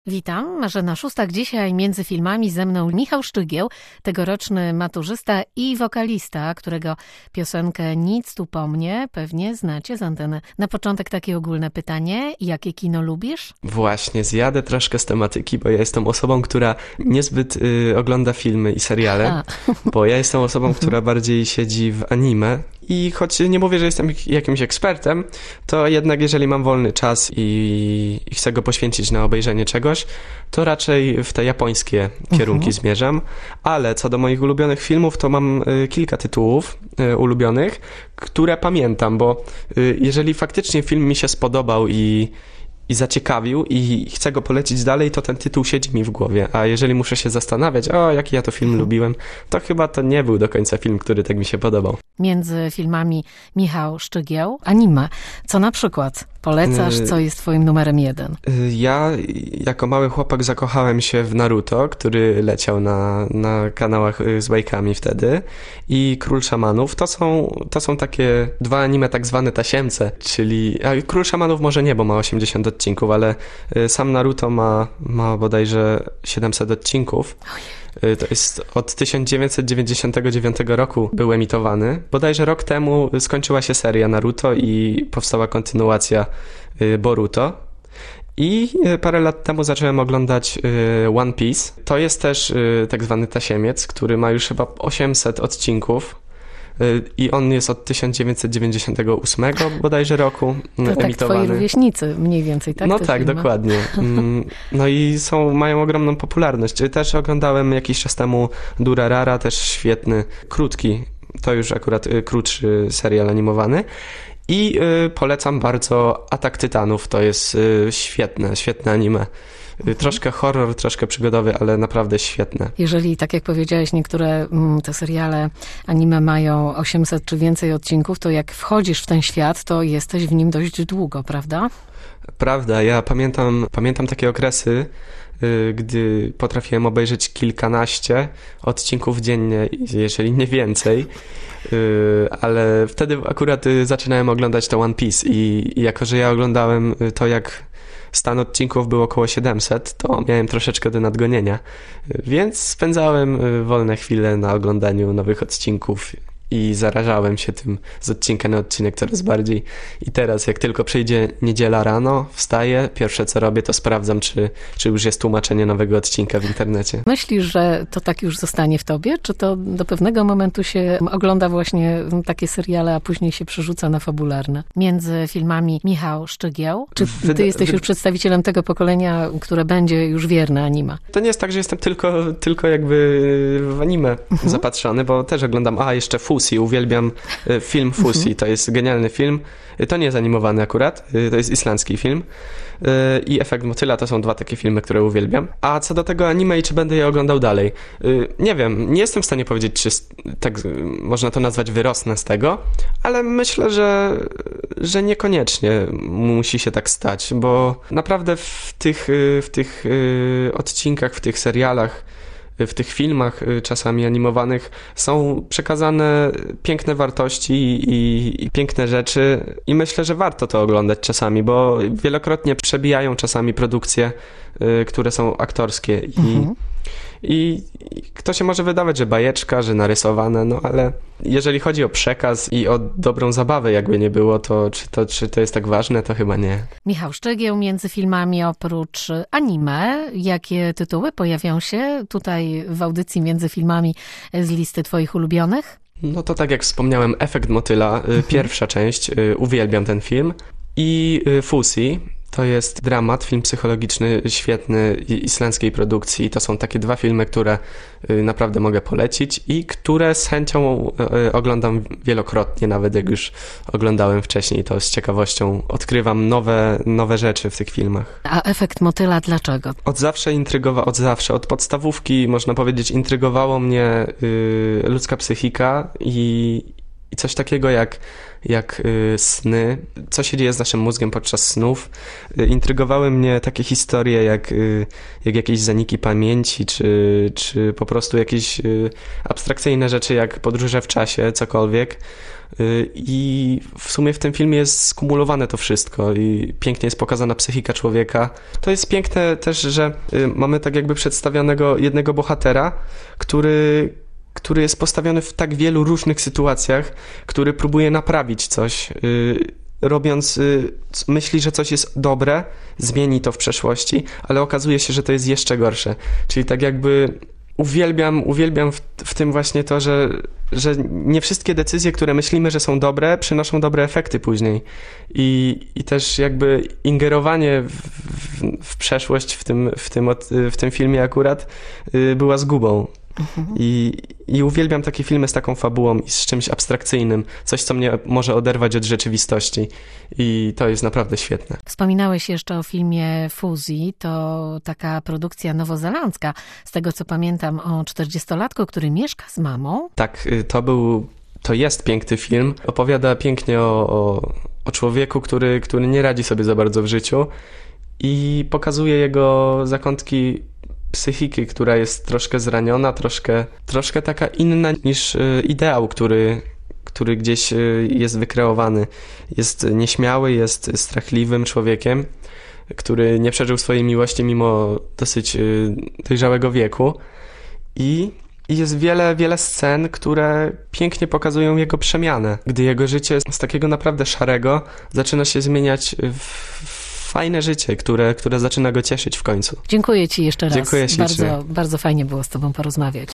Witam, Marzena Szóstak. Dzisiaj między filmami ze mną Michał Szczygieł, tegoroczny maturzysta i wokalista, którego piosenkę Nic tu po mnie pewnie znacie z anteny. Na początek takie ogólne pytanie, jakie kino lubisz? Właśnie, zjadę troszkę z tematyki, bo ja jestem osobą, która niezbyt ogląda filmy i seriale, bo ja jestem osobą, która bardziej siedzi w anime. I choć nie mówię, że jestem jakimś ekspertem, to jednak jeżeli mam wolny czas i chcę go poświęcić na obejrzenie czegoś, to raczej w te japońskie kierunki zmierzam. Ale co do moich ulubionych filmów, to mam kilka tytułów ulubionych, które pamiętam, bo jeżeli faktycznie film mi się spodobał i zaciekawił i chcę go polecić dalej, to ten tytuł siedzi mi w głowie. A jeżeli muszę się zastanawiać, jaki ja to film lubiłem, to chyba to nie był do końca film, który tak mi się podobał. Między filmami Michał Szczygieł, anime. Co na przykład polecasz, co jest twoim numerem 1? Ja jako mały chłopak zakochałem się w Naruto, który leciał na kanałach z bajkami wtedy, i Król Szamanów. To są takie dwa anime tak zwane tasiemce, czyli Król Szamanów może nie, bo ma 80 odcinków, ale sam Naruto ma bodajże 700 odcinków. To jest od 1999 roku był emitowany. Bodajże rok temu skończyła się seria Naruto i powstała kontynuacja Boruto. I parę lat temu zacząłem oglądać One Piece. To jest też tak zwany tasiemiec, który ma już chyba 800 odcinków. I on jest od 1998 bodajże roku emitowany. Tak, twoi rówieśnicy mniej więcej, tak? No tak, dokładnie. No i mają ogromną popularność. Też oglądałem jakiś czas temu Durarara, też świetny, krótki, to już akurat krótszy serial animowany. I polecam bardzo Atak Tytanów, to jest świetne anime. Troszkę horror, troszkę przygodowy, ale naprawdę świetne. Jeżeli, tak jak powiedziałeś, niektóre te seriale anime mają 800 czy więcej odcinków, to jak wchodzisz w ten świat, to jesteś w nim dość długo, prawda? Prawda, ja pamiętam takie okresy, gdy potrafiłem obejrzeć kilkanaście odcinków dziennie, jeżeli nie więcej. Ale wtedy akurat zaczynałem oglądać to One Piece i jako, że ja oglądałem to, jak stan odcinków był około 700, to miałem troszeczkę do nadgonienia, więc spędzałem wolne chwile na oglądaniu nowych odcinków i zarażałem się tym z odcinka na odcinek coraz bardziej. I teraz, jak tylko przyjdzie niedziela rano, wstaję, pierwsze co robię, to sprawdzam, czy już jest tłumaczenie nowego odcinka w internecie. Myślisz, że to tak już zostanie w tobie? Czy to do pewnego momentu się ogląda właśnie takie seriale, a później się przerzuca na fabularne? Między filmami Michał Szczygieł? Czy ty jesteś już przedstawicielem tego pokolenia, które będzie już wierne anime? To nie jest tak, że jestem tylko jakby w anime zapatrzony, bo też oglądam, jeszcze Fusi, uwielbiam film Fusi, to jest genialny film. To nie jest animowany akurat, to jest islandzki film. I Efekt Motyla to są dwa takie filmy, które uwielbiam. A co do tego anime i czy będę je oglądał dalej? Nie wiem, nie jestem w stanie powiedzieć, czy tak można to nazwać wyrosnę z tego, ale myślę, że niekoniecznie musi się tak stać, bo naprawdę w tych odcinkach, w tych serialach, w tych filmach czasami animowanych są przekazane piękne wartości i piękne rzeczy i myślę, że warto to oglądać czasami, bo wielokrotnie przebijają czasami produkcje, które są aktorskie i to się może wydawać, że bajeczka, że narysowane, no ale jeżeli chodzi o przekaz i o dobrą zabawę, jakby nie było, czy to jest tak ważne, to chyba nie. Michał Szczygieł, między filmami oprócz anime, jakie tytuły pojawią się tutaj w audycji między filmami z listy twoich ulubionych? No to tak jak wspomniałem, Efekt Motyla, pierwsza część, uwielbiam ten film, i Fusi. To jest dramat, film psychologiczny, świetny, islandzkiej produkcji. To są takie dwa filmy, które naprawdę mogę polecić i które z chęcią oglądam wielokrotnie, nawet jak już oglądałem wcześniej, to z ciekawością odkrywam nowe rzeczy w tych filmach. A Efekt Motyla dlaczego? Od podstawówki, można powiedzieć, intrygowało mnie ludzka psychika i coś takiego jak sny, co się dzieje z naszym mózgiem podczas snów. Intrygowały mnie takie historie jak jakieś zaniki pamięci, czy po prostu jakieś abstrakcyjne rzeczy jak podróże w czasie, cokolwiek. I w sumie w tym filmie jest skumulowane to wszystko i pięknie jest pokazana psychika człowieka. To jest piękne też, że mamy tak jakby przedstawionego jednego bohatera, który jest postawiony w tak wielu różnych sytuacjach, który próbuje naprawić coś, robiąc, myśli, że coś jest dobre, zmieni to w przeszłości, ale okazuje się, że to jest jeszcze gorsze. Czyli tak jakby uwielbiam w tym właśnie to, że nie wszystkie decyzje, które myślimy, że są dobre, przynoszą dobre efekty później. I też jakby ingerowanie w przeszłość w tym filmie akurat była zgubą. I uwielbiam takie filmy z taką fabułą i z czymś abstrakcyjnym. Coś, co mnie może oderwać od rzeczywistości. I to jest naprawdę świetne. Wspominałeś jeszcze o filmie Fuzji. To taka produkcja nowozelandzka. Z tego, co pamiętam, o 40-latku, który mieszka z mamą. Tak, to jest piękny film. Opowiada pięknie o człowieku, który nie radzi sobie za bardzo w życiu i pokazuje jego zakątki psychiki, która jest troszkę zraniona, troszkę taka inna niż ideał, który gdzieś jest wykreowany. Jest nieśmiały, jest strachliwym człowiekiem, który nie przeżył swojej miłości mimo dosyć dojrzałego wieku. I jest wiele scen, które pięknie pokazują jego przemianę, gdy jego życie z takiego naprawdę szarego zaczyna się zmieniać w fajne życie, które zaczyna go cieszyć w końcu. Dziękuję Ci jeszcze raz. Dziękuję ślicznie. Bardzo fajnie było z Tobą porozmawiać.